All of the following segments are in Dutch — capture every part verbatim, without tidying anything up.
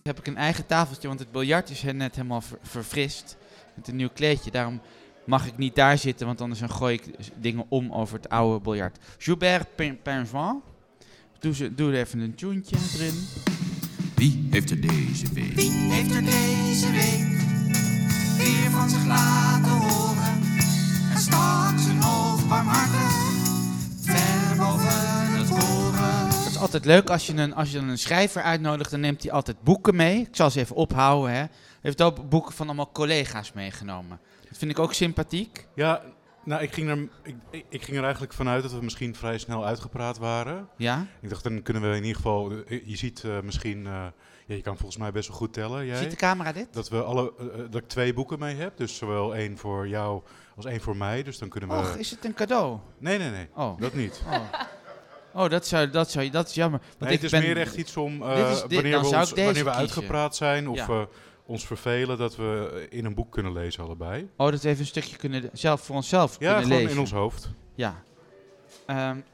heb ik een eigen tafeltje, want het biljart is net helemaal ver- verfrist met een nieuw kleedje. Daarom mag ik niet daar zitten, want anders dan gooi ik dingen om over het oude biljart. Joubert Pingeon. Doe, ze, doe er even een tuentje erin. Wie heeft er deze week? Wie heeft er deze week weer van zich laten horen en stak zijn hoofd barmhartig ver boven het horen? Het is altijd leuk als je, een, als je een schrijver uitnodigt, dan neemt hij altijd boeken mee. Ik zal ze even ophouden. Hè. Hij heeft ook boeken van allemaal collega's meegenomen. Dat vind ik ook sympathiek. Ja, nou, ik ging, er, ik, ik, ik ging er eigenlijk vanuit dat we misschien vrij snel uitgepraat waren. Ja? Ik dacht, dan kunnen we in ieder geval... Je ziet uh, misschien... Uh, ja, je kan volgens mij best wel goed tellen, jij. Ziet de camera dit? Dat, we alle, uh, dat ik twee boeken mee heb. Dus zowel één voor jou als één voor mij. Dus dan kunnen we... Och, is het een cadeau? Nee, nee, nee. Oh. Dat niet. Oh, oh dat, zou, dat, zou, dat is jammer. Want Nee, ik het is ben, meer echt iets om... Uh, dit is dit, wanneer dan we, zou ons, ik deze wanneer we kiezen. uitgepraat zijn of Ja. uh, ons vervelen... dat we in een boek kunnen lezen allebei. Oh, dat we even een stukje kunnen, zelf voor onszelf Ja, kunnen gewoon lezen. in ons hoofd. Ja. Um,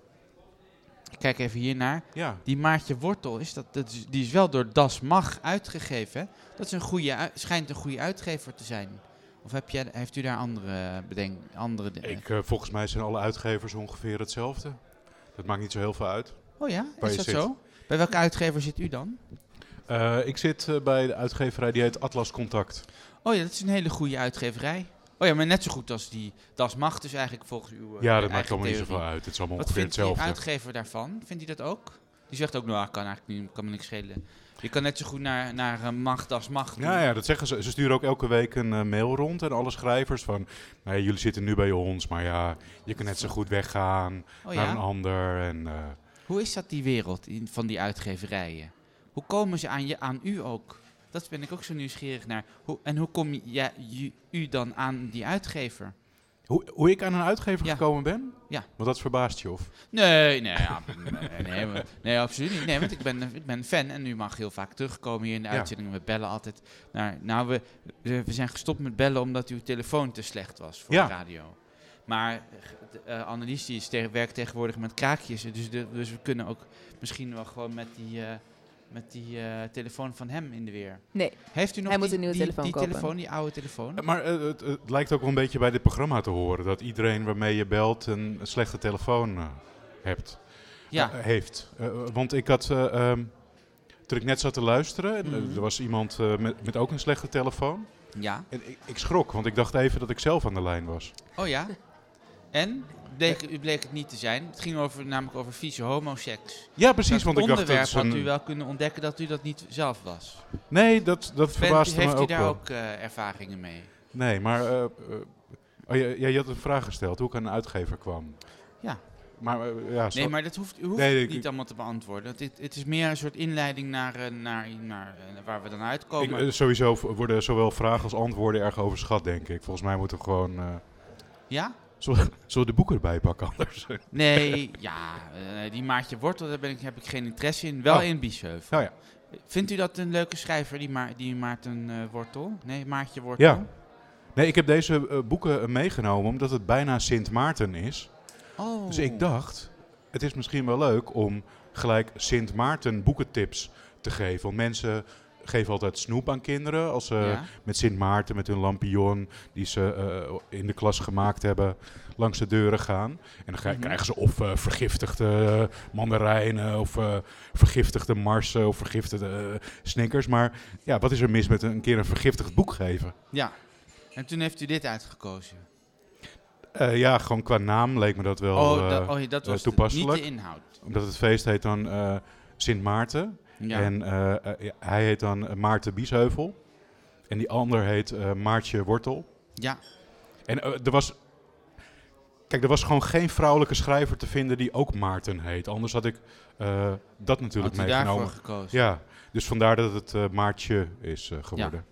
ik kijk even hiernaar. Ja. Die Maartje Wortel, is dat, dat is, die is wel door Das Mag uitgegeven. Hè? Dat is een goede, ui- schijnt een goede uitgever te zijn. Of heb jij, heeft u daar andere bedenk, andere dingen? Ik, uh, volgens mij zijn alle uitgevers ongeveer hetzelfde. Dat maakt niet zo heel veel uit. Oh ja, waar is je dat zit. zo? Bij welke uitgever zit u dan? Uh, ik zit uh, bij de uitgeverij die heet Atlas Contact. Oh ja, dat is een hele goede uitgeverij. Oh ja, maar net zo goed als die Das Mag, dus eigenlijk volgens uw uh, Ja, dat maakt eigen allemaal niet theorie. zoveel uit. Het is allemaal Wat ongeveer vindt die hetzelfde. uitgever daarvan? Vindt hij dat ook? Die zegt ook, nou, kan eigenlijk niet, kan me niks schelen. Je kan net zo goed naar, naar uh, Mag, Das Mag doen. Ja, ja, dat zeggen ze. Ze sturen ook elke week een uh, mail rond en alle schrijvers van... Nou ja, jullie zitten nu bij ons, maar ja, je kan net zo goed weggaan Oh naar ja? een ander. En, uh, Hoe is dat, die wereld in, van die uitgeverijen? Hoe komen ze aan, je, aan u ook? Dat ben ik ook zo nieuwsgierig naar. Hoe, en hoe kom je, ja, je, u dan aan die uitgever? hoe, hoe ik aan een uitgever Ja. gekomen ben? Ja. Want dat verbaast je, of? Nee, nee, ja, nee, nee, nee, nee, absoluut niet. Nee, want ik ben, ik ben fan en u mag heel vaak terugkomen hier in de Ja. uitzendingen. We bellen altijd naar... Nou, we, we we zijn gestopt met bellen omdat uw telefoon te slecht was voor Ja. de radio. Maar uh, Annelies die is te, werkt tegenwoordig met kraakjes. Dus, de, dus we kunnen ook misschien wel gewoon met die, uh, met die uh, telefoon van hem in de weer. Nee, Heeft u nog Hij die, moet een nieuwe die, telefoon die kopen. telefoon, die oude telefoon? Maar uh, het, het lijkt ook wel een beetje bij dit programma te horen. Dat iedereen waarmee je belt een slechte telefoon uh, hebt. Ja. Uh, heeft. Uh, want ik had... Uh, um, toen ik net zat te luisteren, en, uh, Mhm. er was iemand uh, met, met ook een slechte telefoon. Ja. En ik, ik schrok, want ik dacht even dat ik zelf aan de lijn was. Oh ja? En? Bleek, u bleek het niet te zijn. Het ging over, namelijk over vieze homoseks. Ja, precies, Dat want ik dacht... onderwerp Dat is had een... u wel kunnen ontdekken dat u dat niet zelf was. Nee, dat, dat Bent- verbaasde heeft me u ook daar wel. ook uh, ervaringen mee? Nee, maar... Uh, uh, oh, ja, ja, je had een vraag gesteld, hoe ik aan een uitgever kwam. Ja. Maar uh, ja, zo... Nee, maar dat hoeft, u hoeft Nee, het ik- niet allemaal te beantwoorden. Het, het, het is meer een soort inleiding naar, uh, naar, naar uh, waar we dan uitkomen. Ik, uh, sowieso v- worden zowel vragen als antwoorden erg overschat, denk ik. Volgens mij moeten we gewoon... Uh, Ja? zullen, zullen we de boeken erbij pakken anders? Nee, ja. Uh, die Maartje Wortel, daar ben ik, heb ik geen interesse in. Wel Oh. in Biesheuvel. Nou ja. Vindt u dat een leuke schrijver, die, Ma die Maarten uh, Wortel? Nee, Maartje Wortel? Ja. Nee, ik heb deze uh, boeken uh, meegenomen omdat het bijna Sint Maarten is. Oh. Dus ik dacht, het is misschien wel leuk om gelijk Sint Maarten boekentips te geven. Want mensen geven altijd snoep aan kinderen als ze Ja. met Sint Maarten, met hun lampion die ze uh, in de klas gemaakt hebben, langs de deuren gaan. En dan ga- Mhm. krijgen ze of uh, vergiftigde mandarijnen of uh, vergiftigde marsen of vergiftigde uh, Snickers. Maar ja, wat is er mis met een keer een vergiftigd boek geven? Ja. En toen heeft u dit uitgekozen. Uh, ja, gewoon qua naam leek me dat wel Oh, uh, da- oh ja, dat uh, was de- toepasselijk. niet de inhoud. Omdat het feest heet dan uh, Sint Maarten. Ja. En uh, uh, ja, hij heet dan uh, Maarten Biesheuvel. En die ander heet uh, Maartje Wortel. Ja. En uh, er was... Kijk, er was gewoon geen vrouwelijke schrijver te vinden die ook Maarten heet. Anders had ik uh, dat natuurlijk Had u meegenomen. daarvoor gekozen? Ja, dus vandaar dat het uh, Maartje is uh, geworden.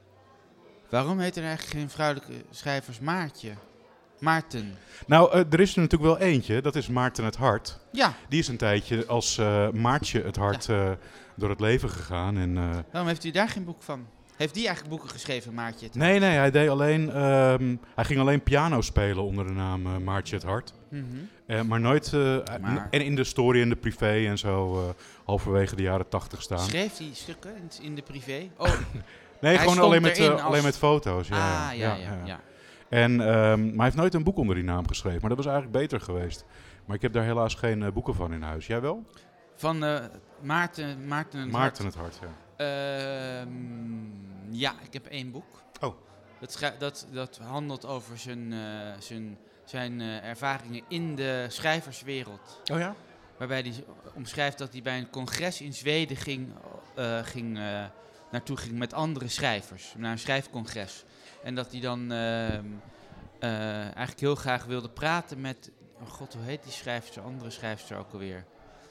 Waarom heet er eigenlijk geen vrouwelijke schrijvers Maartje? Maarten. Nou, uh, er is er natuurlijk wel eentje. Dat is Maarten het Hart. Ja. Die is een tijdje als uh, Maartje het Hart uh, door het leven gegaan. En, uh, Waarom heeft u daar geen boek van? Heeft die eigenlijk boeken geschreven, Maartje? het nee, nee, hij deed alleen... Um, hij ging alleen piano spelen onder de naam uh, Maartje het Hart. Mhm. Uh, maar nooit... Uh, Maar- en in de story en de privé en zo, uh, halverwege de jaren tachtig staan. Schreef hij stukken in, in de privé? Oh, Nee, gewoon stond alleen met, erin uh, als- alleen met foto's. Ja, ah, ja, ja, ja. En, um, maar hij heeft nooit een boek onder die naam geschreven. Maar dat was eigenlijk beter geweest. Maar ik heb daar helaas geen uh, boeken van in huis. Jij wel? Van uh, Maarten, Maarten het Maarten Hart. het Hart, ja. Ehm, ja, ik heb één boek. Oh. Dat, schrij- dat, dat handelt over zijn, uh, zijn, zijn uh, ervaringen in de schrijverswereld. Oh ja? Waarbij hij omschrijft dat hij bij een congres in Zweden ging, uh, ging, uh, naartoe ging met andere schrijvers. Naar een schrijfcongres. En dat hij dan uh, uh, eigenlijk heel graag wilde praten met... Oh god, hoe heet die schrijfster, andere schrijfster ook alweer?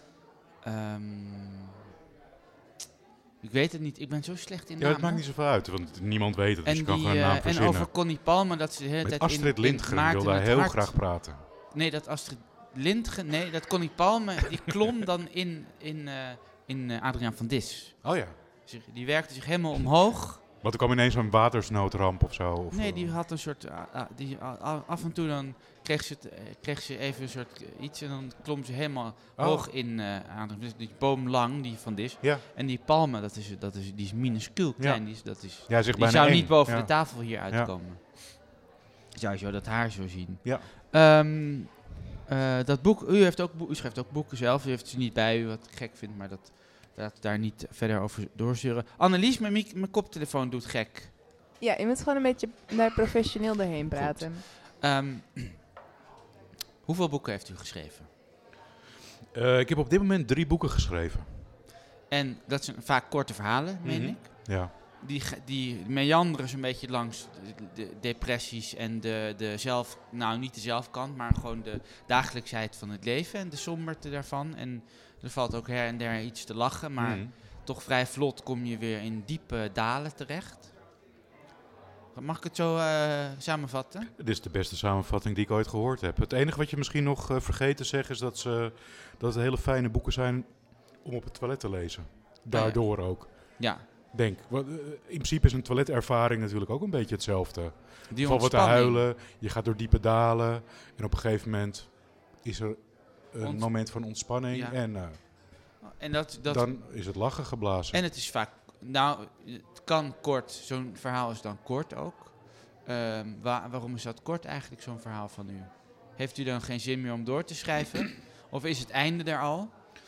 Um, ik weet het niet, ik ben zo slecht in Ja, namen. het maakt niet zoveel uit, want niemand weet het. Dus En, je kan die, gewoon een naam uh, en verzinnen. over Connie Palmer, dat ze de hele Met tijd Astrid in, Lindgren in wilde Maarten hij het heel Hart- graag praten. Nee, dat Astrid Lindgren, nee, dat Connie Palmer, die klom dan in, in, uh, in uh, Adriaan van Dis. Oh ja. Zich, die werkte zich helemaal omhoog. Want er kwam ineens een watersnoodramp of zo? Of Nee, die had een soort, uh, uh, die, uh, uh, af en toe dan kreeg ze, het, uh, kreeg ze even een soort uh, iets en dan klom ze helemaal Oh. hoog in uh, Adriaan. Dus die boom lang, die van Dis. Ja. En die palmen, dat is, dat is, die is minuscuul klein, Ja. die, is, dat is, Ja, zeg die bijna zou één. niet boven Ja. de tafel hier uitkomen. Zou je zo dat haar zo zien. Ja. Um, uh, dat boek, u, heeft ook, u schrijft ook boeken zelf, u heeft ze niet bij u, wat ik gek vind, maar dat, dat daar niet verder over doorzuren. Annelies, mijn, mic- mijn koptelefoon doet gek. Ja, je moet gewoon een beetje naar professioneel doorheen praten. Um, hoeveel boeken heeft u geschreven? Uh, ik heb op dit moment drie boeken geschreven. En dat zijn vaak korte verhalen, meen Mhm. ik. Ja. Die, ge- die meanderen zo'n beetje langs de, de depressies en de, de zelf, nou niet de zelfkant, maar gewoon de dagelijksheid van het leven en de somberte daarvan. En er valt ook her en der iets te lachen, maar Mhm. toch vrij vlot kom je weer in diepe dalen terecht. Mag ik het zo uh, samenvatten? Dit is de beste samenvatting die ik ooit gehoord heb. Het enige wat je misschien nog uh, vergeet te zeggen is dat, ze, dat het hele fijne boeken zijn om op het toilet te lezen. Daardoor ook. Ja. Denk. Want, uh, in principe is een toiletervaring natuurlijk ook een beetje hetzelfde. Die Val wat te ontspanning. huilen, je gaat door diepe dalen en op een gegeven moment is er een Ont- moment van ontspanning Ja. en uh, En, dat, dat, dan is het lachen geblazen. en het is vaak, nou, het kan kort, zo'n verhaal is dan kort ook. Um, wa- waarom is dat kort eigenlijk, zo'n verhaal van u? Heeft u dan geen zin meer om door te schrijven? Of is het einde er al?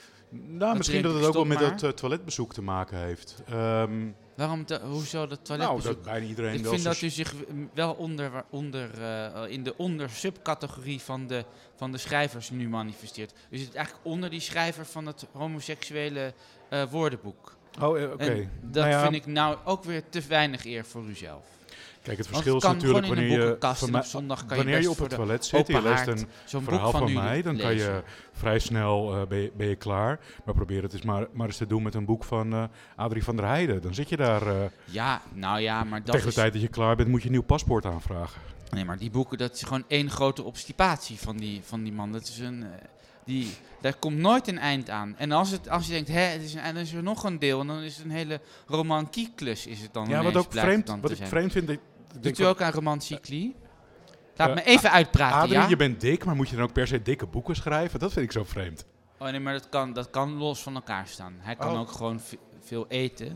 Nou, misschien denk dat ik, het ook wel stop met maar. dat uh, toiletbezoek te maken heeft. Um, Waarom, te, hoezo dat nou, toiletbezoek? dat bijna iedereen Ik wel vind zo- dat u zich w- wel onder, wa- onder, uh, in de onder-subcategorie van de, van de schrijvers nu manifesteert. U zit eigenlijk onder die schrijver van het homoseksuele uh, woordenboek. Oh, uh, oké. En dat Nou ja, vind ik nou ook weer te weinig eer voor uzelf. Kijk, het Want verschil het is kan natuurlijk gewoon in wanneer een je, boekenkast van en mij- op zondag kan je wanneer je best op voor het de toilet zit, je open leest haard een zo'n verhaal boek van, van u mij, dan kan je lezen. vrij snel uh, ben, je, ben je klaar. Maar probeer het eens maar, maar eens te doen met een boek van uh, Adrie van der Heijden. Dan zit je daar, uh, Ja, nou ja, maar dat tegen de is... tijd dat je klaar bent, moet je een nieuw paspoort aanvragen. Nee, maar die boeken, dat is gewoon één grote obstipatie van die, van die man. Dat is een... Uh, die, daar komt nooit een eind aan. En als, het, als je denkt, hè, het is een, en dan is er nog een deel, en dan is het een hele romancyclus, is het dan Ja, wat ineens, ook blijkt vreemd, het dan wat te ik zijn. vreemd vind... Ik, ik denk Doet u van, ook aan romancycli? Laat Uh, me even uitpraten, Adrie, ja? je bent dik, maar moet je dan ook per se dikke boeken schrijven? Dat vind ik zo vreemd. Oh nee, maar dat kan, dat kan los van elkaar staan. Hij kan Oh. ook gewoon v- veel eten.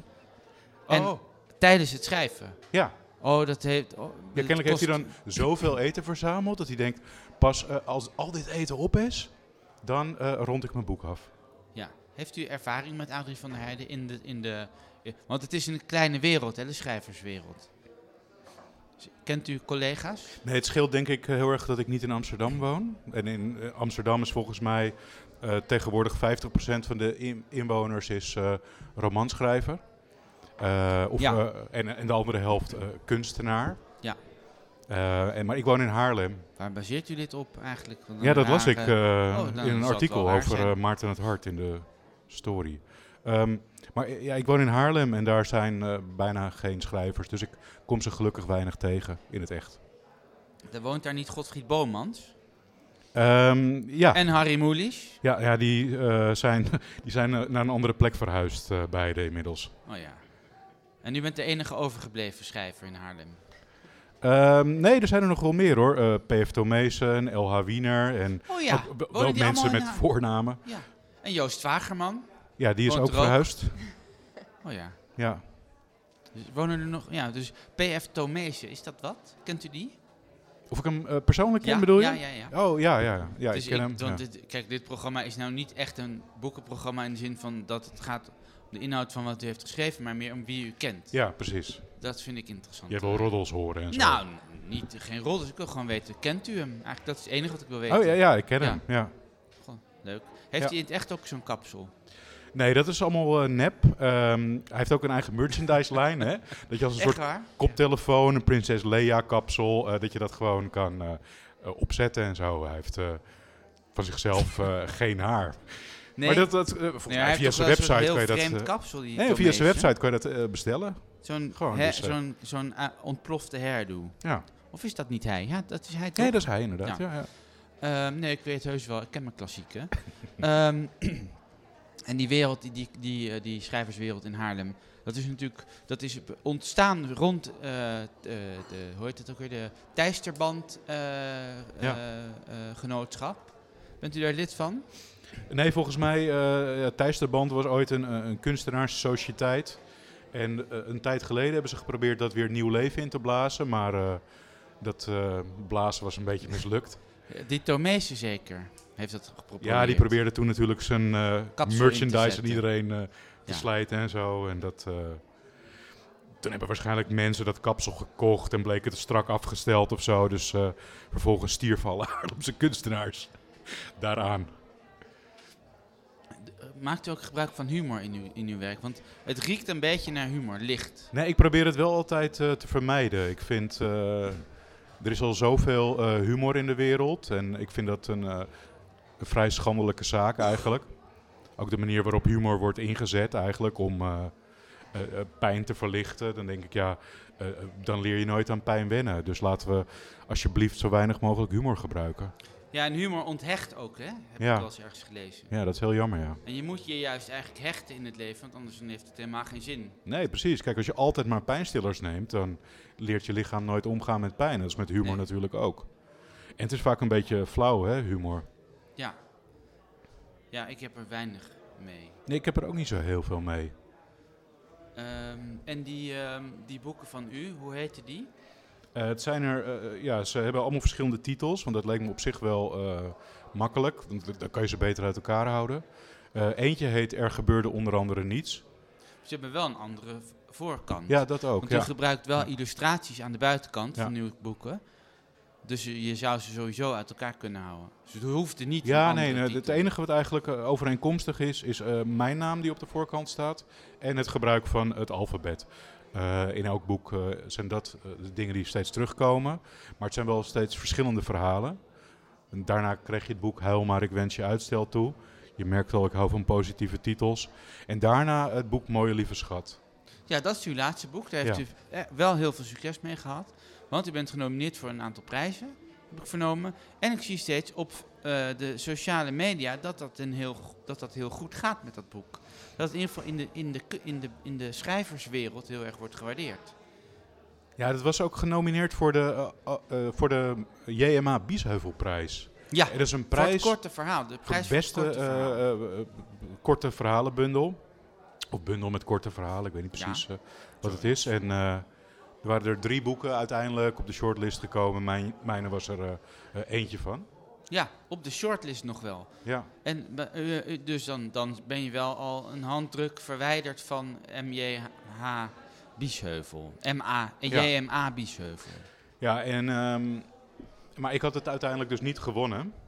En oh, tijdens het schrijven. ja. Oh, dat heeft... Oh, Ja, dat kennelijk heeft hij kost- dan zoveel eten verzameld dat hij denkt, pas uh, als al dit eten op is, dan uh, rond ik mijn boek af. Ja. Heeft u ervaring met Adrie van der Heijden in de... In de eh, want het is een kleine wereld, hè, de schrijverswereld. Z- Kent u collega's? Nee, het scheelt denk ik uh, heel erg dat ik niet in Amsterdam woon. En in uh, Amsterdam is volgens mij uh, tegenwoordig vijftig procent van de in- inwoners is uh, romanschrijver. Uh, of, Ja. uh, en, en de andere helft uh, kunstenaar. Ja. Uh, en, maar ik woon in Haarlem. Waar baseert u dit op eigenlijk? Want Ja, een dat las ik rare- uh, Oh, dan in een zal het artikel wel waar over zijn. uh, Maarten het Hart in de story. Um, maar uh, ja, ik woon in Haarlem en daar zijn uh, bijna geen schrijvers. Dus ik kom ze gelukkig weinig tegen in het echt. Er woont daar niet Godfried Bomans? Um, ja. En Harry Mulisch? Ja, ja, die uh, zijn, die zijn uh, naar een andere plek verhuisd, uh, beide inmiddels. Oh ja. En u bent de enige overgebleven schrijver in Haarlem? Um, nee, er zijn er nog wel meer hoor. Uh, P F Tomezen, L H Wiener en Oh ja, ook, b- wonen wel die mensen allemaal met in Haar- voornamen. Ja. En Joost Wagerman. Ja, die is Woont ook er ook? verhuisd. Oh ja. Ja. Dus wonen er nog... Ja, dus P F Tomezen, is dat wat? Kent u die? Of ik hem uh, persoonlijk ken, ja, bedoel je? Ja, ja, ja. Oh, ja, ja. Ja, Dus ik ken ik- hem. want Ja. dit- kijk, dit programma is nou niet echt een boekenprogramma in de zin van dat het gaat om de inhoud van wat u heeft geschreven, maar meer om wie u kent. Ja, precies. Dat vind ik interessant. Je wil roddels horen en zo. Nou, n- niet, geen rol, dus ik wil gewoon weten, kent u hem? Eigenlijk, dat is het enige wat ik wil weten. Oh ja, ja, ik ken Ja. hem. Ja. Goh, leuk. Heeft Ja. hij in het echt ook zo'n kapsel? Nee, dat is allemaal uh, nep. Um, hij heeft ook een eigen merchandise-lijn, hè? Dat je als een Echt soort waar? koptelefoon, een Prinses Leia-kapsel, uh, dat je dat gewoon kan uh, uh, opzetten en zo. Hij heeft uh, van zichzelf uh, geen haar. Nee. Maar dat, dat, uh, volgens Nee, mij hij via heeft toch zijn wel zo'n website heel kan je dat... vreemd uh, kapsel, die nee, via Tomezen. zijn website kan je dat uh, bestellen. Zo'n, Gewoon, hè, dus, uh, zo'n, zo'n uh, ontplofte hairdo. Ja. Of is dat niet hij? Ja, dat is hij toch? Nee, dat is hij inderdaad. Ja. Ja. Ja, Ehm, nee, ik weet heus wel. Ik ken mijn klassieken. Ehm, en die wereld, die, die, die, eh, die schrijverswereld in Haarlem, dat is natuurlijk, dat is ontstaan rond, uh, de, de, hoe heet het ook weer, de Teisterband uh, Ja. uh, uh, genootschap. Bent u daar lid van? Nee, volgens mij, uh, ja, Teisterband was ooit een, uh, een kunstenaarssociëteit. En uh, een tijd geleden hebben ze geprobeerd dat weer nieuw leven in te blazen. Maar uh, dat uh, blazen was een beetje mislukt. Die Tomezen zeker heeft dat geprobeerd. Ja, die probeerde toen natuurlijk zijn uh, Kapsel in te merchandise aan zetten. iedereen uh, te Ja. slijten en zo. En dat, uh, toen hebben waarschijnlijk mensen dat kapsel gekocht en bleek het strak afgesteld of zo. Dus uh, vervolgens stierven alle Haarlemse kunstenaars daaraan. Maakt u ook gebruik van humor in uw, in uw werk? Want het riekt een beetje naar humor, licht. Nee, ik probeer het wel altijd uh, te vermijden. Ik vind, uh, er is al zoveel uh, humor in de wereld. En ik vind dat een, uh, een vrij schandelijke zaak eigenlijk. Ook de manier waarop humor wordt ingezet eigenlijk om uh, uh, uh, pijn te verlichten. Dan denk ik, ja, uh, dan leer je nooit aan pijn wennen. Dus laten we alsjeblieft zo weinig mogelijk humor gebruiken. Ja, en humor onthecht ook, hè? Heb Ja. ik wel eens ergens gelezen. Ja, dat is heel jammer, ja. En je moet je juist eigenlijk hechten in het leven, want anders dan heeft het helemaal geen zin. Nee, precies. Kijk, als je altijd maar pijnstillers neemt, dan leert je lichaam nooit omgaan met pijn. Dat is met humor Nee. natuurlijk ook. En het is vaak een beetje flauw, hè, humor. Ja. Ja, ik heb er weinig mee. Nee, ik heb er ook niet zo heel veel mee. Ehm, en die, ehm, die boeken van u, hoe heten die? Uh, het zijn er, uh, ja, ze hebben allemaal verschillende titels, want dat leek me op zich wel uh, makkelijk. Want dan kan je ze beter uit elkaar houden. Uh, eentje heet Er gebeurde onder andere niets. Ze hebben wel een andere v- voorkant. Ja, dat ook. Want u Ja. gebruikt wel Ja. illustraties aan de buitenkant Ja. van uw boeken. Dus je, je zou ze sowieso uit elkaar kunnen houden. Dus het hoeft er niet een Ja, andere nee, nee, titel. het enige wat eigenlijk uh, overeenkomstig is, is uh, mijn naam die op de voorkant staat en het gebruik van het alfabet. Uh, in elk boek uh, zijn dat uh, de dingen die steeds terugkomen, maar het zijn wel steeds verschillende verhalen. En daarna kreeg je het boek Huil maar, ik wens je uitstel toe. Je merkt al, ik hou van positieve titels. En daarna het boek Mooie Lieve Schat. Ja, dat is uw laatste boek. Daar heeft Ja. u eh, wel heel veel succes mee gehad. Want u bent genomineerd voor een aantal prijzen, heb ik vernomen. En ik zie steeds op uh, de sociale media dat dat, een heel, go- dat dat heel goed gaat met dat boek. Dat het in ieder geval in de, in de, ku- in de, in de schrijverswereld heel erg wordt gewaardeerd. Ja, dat was ook genomineerd voor de, uh, uh, uh, voor de J M A Biesheuvelprijs. Ja, Er is een voor het prijs korte verhaal. De voor prijs het beste voor het korte verhaal. uh, uh, uh, korte verhalenbundel. Of bundel met korte verhalen, ik weet niet precies Ja. uh, wat het is. En uh, er waren er drie boeken uiteindelijk op de shortlist gekomen. Mijn, mijne was er uh, uh, eentje van. Ja, op de shortlist nog wel. Ja. En uh, uh, dus dan, dan ben je wel al een handdruk verwijderd van M J H Biesheuvel. M A, Ja. J M A Biesheuvel. Ja, en, um, maar ik had het uiteindelijk dus niet gewonnen. Um,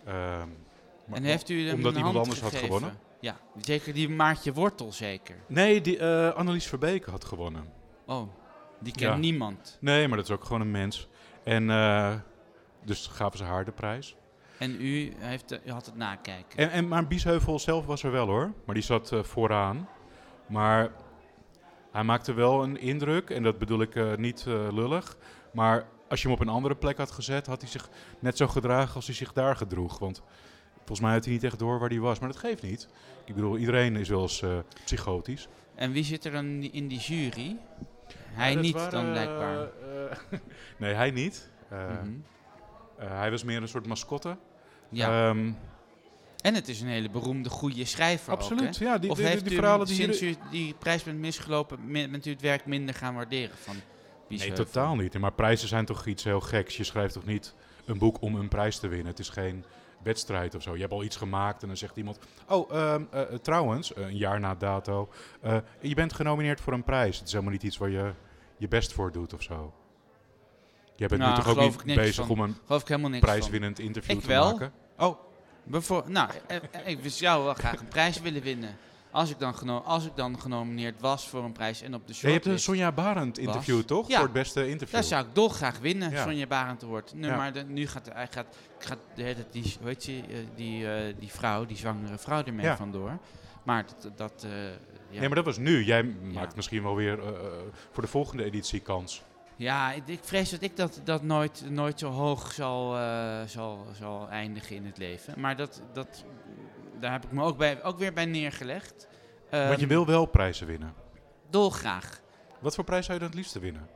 maar En heeft u hem omdat een iemand hand anders had gegeven? gewonnen? Ja, zeker die Maartje Wortel zeker. Nee, die, uh, Annelies Verbeke had gewonnen. Oh, die kent Ja. niemand. Nee, maar dat is ook gewoon een mens. En uh, dus gaven ze haar de prijs. En u, heeft, uh, u had het nakijken. En, en, maar Biesheuvel zelf was er wel hoor. Maar die zat uh, vooraan. Maar hij maakte wel een indruk. En dat bedoel ik uh, niet uh, lullig. Maar als je hem op een andere plek had gezet, had hij zich net zo gedragen als hij zich daar gedroeg. Want volgens mij had hij niet echt door waar hij was. Maar dat geeft niet. Ik bedoel, iedereen is wel eens uh, psychotisch. En wie zit er dan in die jury? Hij dat niet waren, dan blijkbaar. eh, eh, nee, hij niet. Uh, Mhm. uh, hij was meer een soort mascotte. Ja. Um, en het is een hele beroemde, goede schrijver absoluut, ook, hè? ja. Die, of die, die, heeft die u verhalen die sinds hier... u die prijs bent misgelopen, min, bent u het werk minder gaan waarderen van Biesheuvel? Nee, totaal niet. Maar prijzen zijn toch iets heel geks. Je schrijft toch niet een boek om een prijs te winnen. Het is geen wedstrijd of zo. Je hebt al iets gemaakt en dan zegt iemand... Oh, uh, uh, trouwens, uh, een jaar na dato... Uh, je bent genomineerd voor een prijs. Het is helemaal niet iets waar je je best voor doet of zo. Je bent nou, nu toch ook niet bezig van. om een geloof ik helemaal niks prijswinnend van. interview ik te wel. maken? Oh, Bevo- nou, eh, ik zou wel graag een prijs willen winnen. Als ik, dan geno- als ik dan genomineerd was voor een prijs en op de ja, je hebt shortlist... een Sonja Barend interview, was. toch? Ja. Voor het beste interview. Daar zou ik dolgraag winnen, Ja. Sonja Barend wordt. Nu, Ja. Maar de, nu gaat, hij gaat, gaat de hele tijd die, hoe heet ze, uh, die, uh, die vrouw, die zwangere vrouw ermee Ja. vandoor. Maar dat... dat uh, ja. Nee, maar dat was nu. Jij Ja. maakt misschien wel weer uh, voor de volgende editie kans. Ja, ik, ik vrees dat ik dat, dat nooit, nooit zo hoog zal, uh, zal, zal eindigen in het leven. Maar dat, dat, daar heb ik me ook, bij, ook weer bij neergelegd. Um, Want je wil wel prijzen winnen. Dolgraag. Wat voor prijs zou je dan het liefste winnen?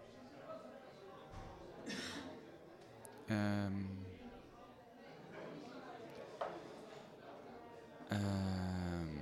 Um, um,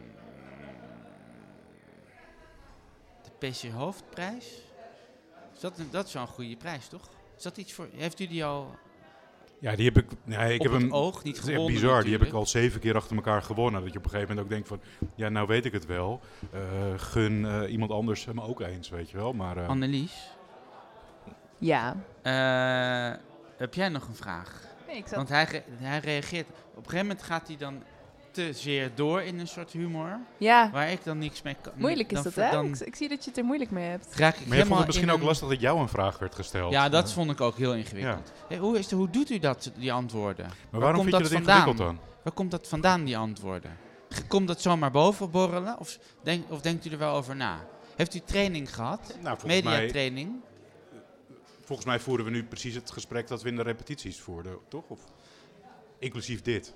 de P C Hoofdprijs? Is dat, een, dat is wel een goede prijs, toch? Is dat iets voor... Heeft u die al Ja, die heb ik... Nee, ik op heb het hem, oog niet het is echt gewonnen? bizar. Die heb natuurlijk. ik al zeven keer achter elkaar gewonnen. Dat je op een gegeven moment ook denkt van... Ja, nou weet ik het wel. Uh, gun uh, iemand anders hem ook eens, weet je wel. Maar, uh, Annelies, Ja. uh, heb jij nog een vraag? Nee, ik zat... Want hij, re- hij reageert... Op een gegeven moment gaat hij dan te zeer door in een soort humor... Ja, waar ik dan niks mee kan... moeilijk is dan dat, ver- hè? Dan Ik, ik zie dat je het er moeilijk mee hebt. raak ik maar je vond helemaal het misschien in ook een- lastig dat jou een vraag werd gesteld. Ja, dat Uh, vond ik ook heel ingewikkeld. Hey, hoe, is de, hoe doet u dat, die antwoorden? maar waarom komt vind je dat dat vandaan? ingewikkeld dan? Waar komt dat vandaan, die antwoorden? G- Komt dat zomaar boven borrelen? Of, denk, of denkt u er wel over na? Heeft u training gehad? Nou, volgens mij, Mediatraining? volgens mij voeren we nu precies het gesprek dat we in de repetities voerden, toch? Of inclusief dit.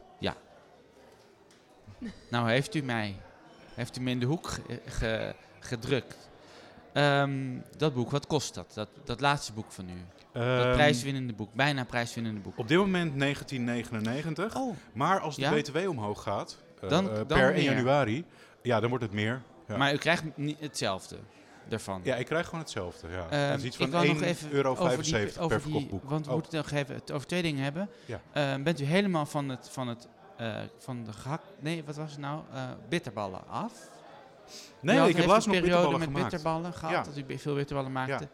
Nou, heeft u mij... Heeft u me in de hoek ge- ge- gedrukt. Um, dat boek, wat kost dat? Dat, dat laatste boek van u? Dat Um, prijswinnende boek, bijna prijswinnende boek. Op dit moment negentien negenennegentig. Oh, Maar als de Ja? B T W omhoog gaat, uh, Dan- uh, dan per één meer. januari, ja, dan wordt het meer. Ja. maar u krijgt niet hetzelfde ervan. Ja, ik krijg gewoon hetzelfde. Ja. Ehm, het is iets ik van wou nog één even euro over die- vijfenzeventig over per die- verkocht boek. Want we Oh. moeten het nog even het over twee dingen hebben. Ja. Ehm, bent u helemaal van, het, van, het, uh, van de gehakt... Nee, wat was het nou? Uh, bitterballen af? Nee, U had ik heb even laatst een nog periode bitterballen met gemaakt. bitterballen gehad, Ja. dat u bi- veel bitterballen maakte.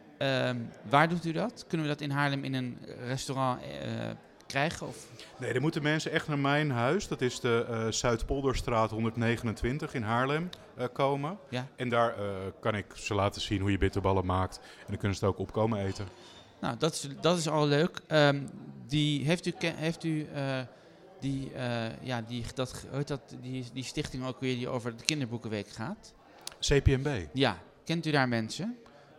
Um, waar doet u dat? Kunnen we dat in Haarlem in een restaurant uh, krijgen? Of? Nee, dan moeten mensen echt naar mijn huis. Dat is de uh, Zuidpolderstraat honderdnegenentwintig in Haarlem uh, komen. Ja. En daar uh, kan ik ze laten zien hoe je bitterballen maakt. En dan kunnen ze het ook opkomen eten. Nou, dat is, dat is al leuk. Um, die, heeft u, ke- heeft u uh, die, uh, ja, die, dat, hoe heet dat, die, die stichting ook weer die over de kinderboekenweek gaat? C P M B. Ja, kent u daar mensen?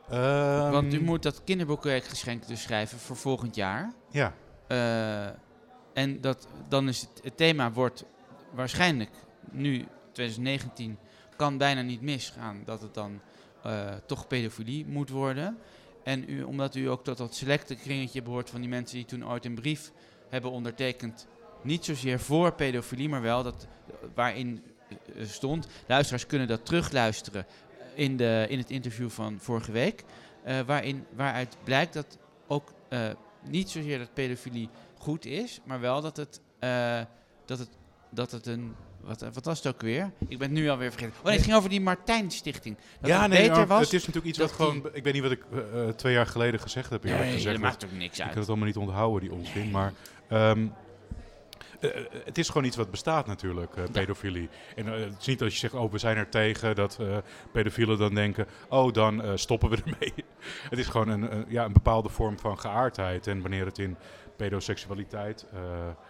Um, Want u moet dat kinderboekenweekgeschenk dus schrijven voor volgend jaar. Ja. Uh, en dat, dan is het, het thema wordt waarschijnlijk nu twintig negentien kan bijna niet misgaan dat het dan uh, toch pedofilie moet worden. En u, omdat u ook tot dat selecte kringetje behoort van die mensen die toen ooit een brief hebben ondertekend, niet zozeer voor pedofilie, maar wel dat waarin uh, stond, luisteraars kunnen dat terugluisteren in, de, in het interview van vorige week, uh, waarin, waaruit blijkt dat ook uh, niet zozeer dat pedofilie goed is, maar wel dat het, uh, dat het, dat het een... Wat, wat was het ook weer? Ik ben het nu alweer vergeten. Oh nee, het ging over die Martijn Stichting. Dat ja, het nee, beter nou, was. het is natuurlijk iets dat wat gewoon... Ik weet niet wat ik uh, twee jaar geleden gezegd heb. Nee, gezegd, dat maakt ook niks ik uit. kan het allemaal niet onthouden, die onzin. Maar um, uh, het is gewoon iets wat bestaat natuurlijk, uh, pedofilie. En uh, het is niet dat je zegt, oh, we zijn er tegen. Dat uh, pedofielen dan denken, oh, dan uh, stoppen we ermee. Het is gewoon een, uh, ja, een bepaalde vorm van geaardheid. En wanneer het in pedoseksualiteit uh,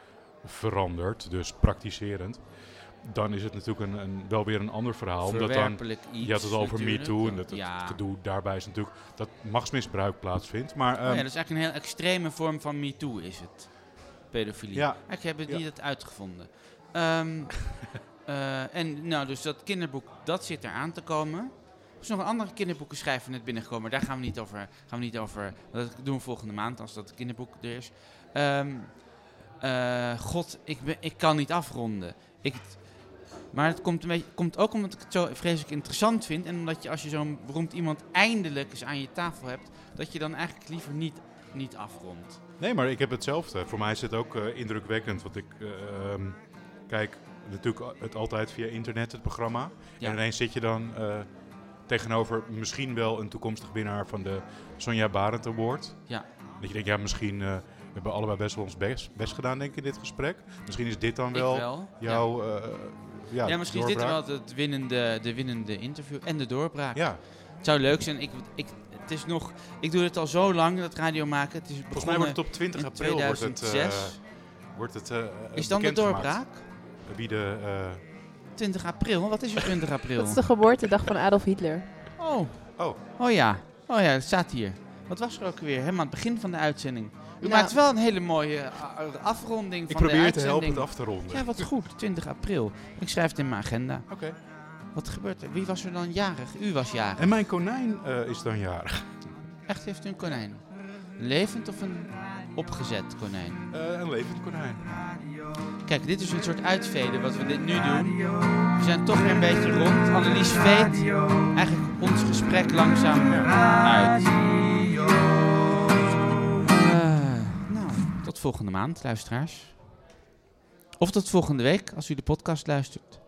verandert, dus praktiserend, dan is het natuurlijk een, een, wel weer een ander verhaal. Omdat dan, Verwerpelijk iets. je had het al over natuurlijk. MeToo en dat, het Ja. gedoe daarbij is natuurlijk dat machtsmisbruik plaatsvindt. Maar, um, Oh ja, dat is eigenlijk een heel extreme vorm van MeToo, is het. Pedofilie. Ja. Ik heb het Ja. niet uitgevonden. Um, uh, en nou, dus dat kinderboek, dat zit eraan te komen. is nog een andere kinderboekenschrijver net binnengekomen. Daar gaan we niet over. Gaan we niet over. Dat doen we volgende maand als dat kinderboek er is. Um, uh, God, ik, ben, ik kan niet afronden. Ik, maar het komt, een beetje, komt ook omdat ik het zo vreselijk interessant vind. En omdat je als je zo'n beroemd iemand eindelijk eens aan je tafel hebt, dat je dan eigenlijk liever niet, niet afrondt. Nee, maar ik heb hetzelfde. Voor mij is het ook uh, indrukwekkend. Want ik uh, um, kijk natuurlijk het altijd via internet, het programma. Ja. En ineens zit je dan uh, tegenover misschien wel een toekomstig winnaar van de Sonja Barend Award. Ja. Dat je denkt, ja, misschien uh, we hebben allebei best wel ons best, best gedaan, denk ik, in dit gesprek. Misschien is dit dan wel, wel. jouw ja. Uh, ja, ja, misschien doorbraak. is dit wel het winnende, de winnende interview en de doorbraak. Ja. Het zou leuk zijn. Ik, ik, het is nog, ik doe het al zo lang, dat radio maken. Het is Volgens mij wordt het op twintig april tweeduizend zes. Wordt het, uh, wordt het uh, is dan de doorbraak? Wie de, uh... twintig april? Wat is er twintig april? Dat is de geboortedag van Adolf Hitler. Oh. Oh. Oh ja. Oh ja, het staat hier. Wat was er ook weer? Helemaal aan het begin van de uitzending. U nou, maakt wel een hele mooie afronding ik van de uitzending. Ik probeer te helpen het af te ronden. Ja, wat goed. twintig april. Ik schrijf het in mijn agenda. Oké. Okay. Wat gebeurt er? Wie was er dan jarig? U was jarig. En mijn konijn uh, is dan jarig. Echt, heeft u een konijn? Een levend of een opgezet konijn? Uh, een levend konijn. Kijk, dit is een soort uitveden wat we dit nu doen. We zijn toch weer een beetje rond. Annelies veet eigenlijk ons gesprek langzaam uit. Uh, nou, tot volgende maand, luisteraars. Of tot volgende week, als u de podcast luistert.